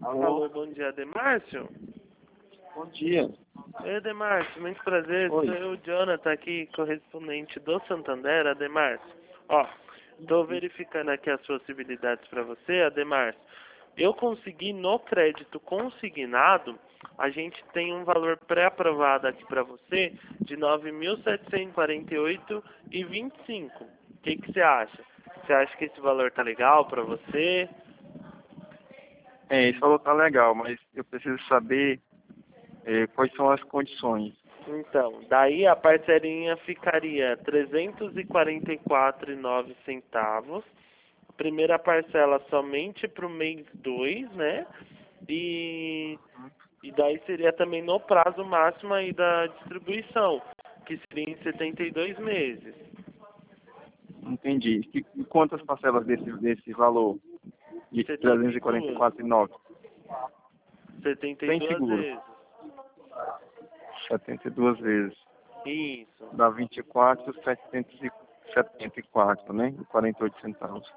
Alô? Alô, bom dia, Ademárcio? Bom dia. Oi, Ademárcio, muito prazer. Oi. Sou eu, Jonathan, aqui, correspondente do Santander, Ademárcio. Ó, tô verificando aqui as possibilidades para você, Ademárcio. Eu consegui no crédito consignado, a gente tem um valor pré-aprovado aqui para você de R$ 9.748,25. O que você acha? Você acha que esse valor tá legal para você? Esse valor tá legal, mas eu preciso saber quais são as condições. Então, daí a parcelinha ficaria R$ 344,09. Primeira parcela somente para o mês 2, né? E daí seria também no prazo máximo aí da distribuição, que seria em 72 meses. Entendi. E quantas parcelas desse valor de 72. 344,9? Sem 72 seguro. vezes. 72 vezes. Isso. Dá 24,774, né? E 48 centavos.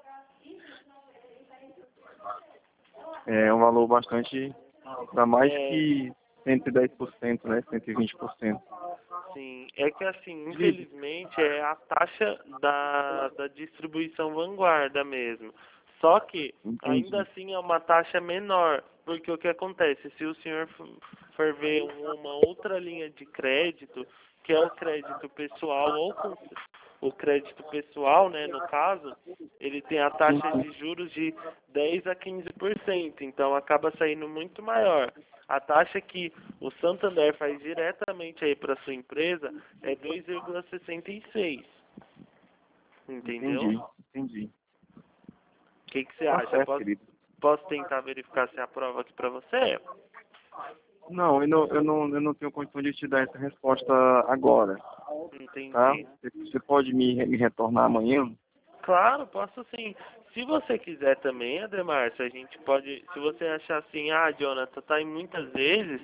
É um valor bastante, dá mais que 110%, né? 120%. Sim, é que assim, infelizmente é a taxa da distribuição vanguarda mesmo. Só que Entendi. ainda assim é uma taxa menor, porque o que acontece? Se o senhor for ver uma outra linha de crédito, que é o crédito pessoal ou o crédito pessoal, né, no caso, ele tem a taxa de juros de 10 a 15%, então acaba saindo muito maior. A taxa que o Santander faz diretamente aí para sua empresa é 2,66. Entendeu? Entendi. O que você Tá acha? certo, querido. Posso tentar verificar se aprova aqui para você? Não, eu não tenho condição de te dar essa resposta agora, tá? Entendi. Você pode me retornar amanhã? Claro, posso sim. Se você quiser também, Ademárcio, a gente pode, se você achar assim, Jonathan, tá em muitas vezes,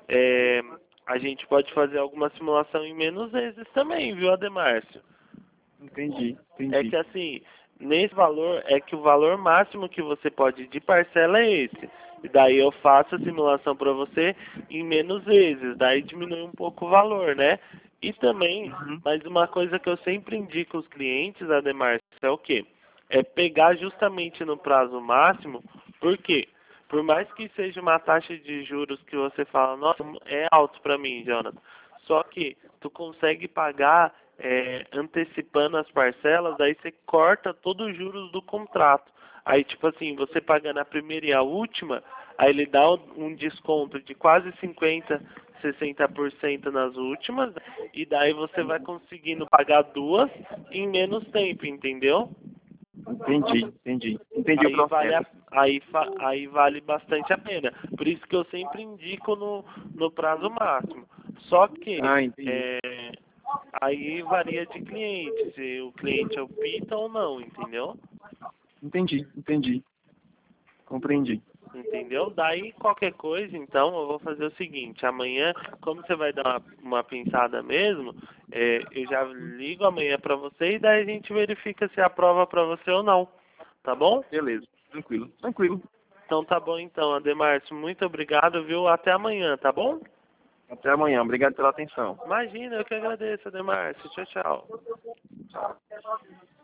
a gente pode fazer alguma simulação em menos vezes também, viu, Ademárcio? Entendi. É que assim, nesse valor, é que o valor máximo que você pode ir de parcela é esse. E daí eu faço a simulação para você em menos vezes, daí diminui um pouco o valor, né? E também, mas uma coisa que eu sempre indico aos clientes, Ademar, é o quê? É pegar justamente no prazo máximo, porque por mais que seja uma taxa de juros que você fala, nossa, é alto para mim, Jonathan, só que tu consegue pagar antecipando as parcelas, daí você corta todos os juros do contrato. Aí, tipo assim, você pagando a primeira e a última, aí ele dá um desconto de quase 50, 60% nas últimas, e daí você vai conseguindo pagar duas em menos tempo, entendeu? Entendi o Aí vale, processo. aí vale bastante a pena. Por isso que eu sempre indico no prazo máximo. Só que Entendi. aí varia de cliente, se o cliente opta ou não, entendeu? Entendi. Compreendi. Entendeu? Daí qualquer coisa, então, eu vou fazer o seguinte, amanhã, como você vai dar uma pensada mesmo, eu já ligo amanhã pra você e daí a gente verifica se aprova pra você ou não, tá bom? Beleza. Tranquilo. Então tá bom então, Ademárcio, muito obrigado, viu? Até amanhã, tá bom? Até amanhã. Obrigado pela atenção. Imagina, eu que agradeço, Ademárcio. Tchau, tchau.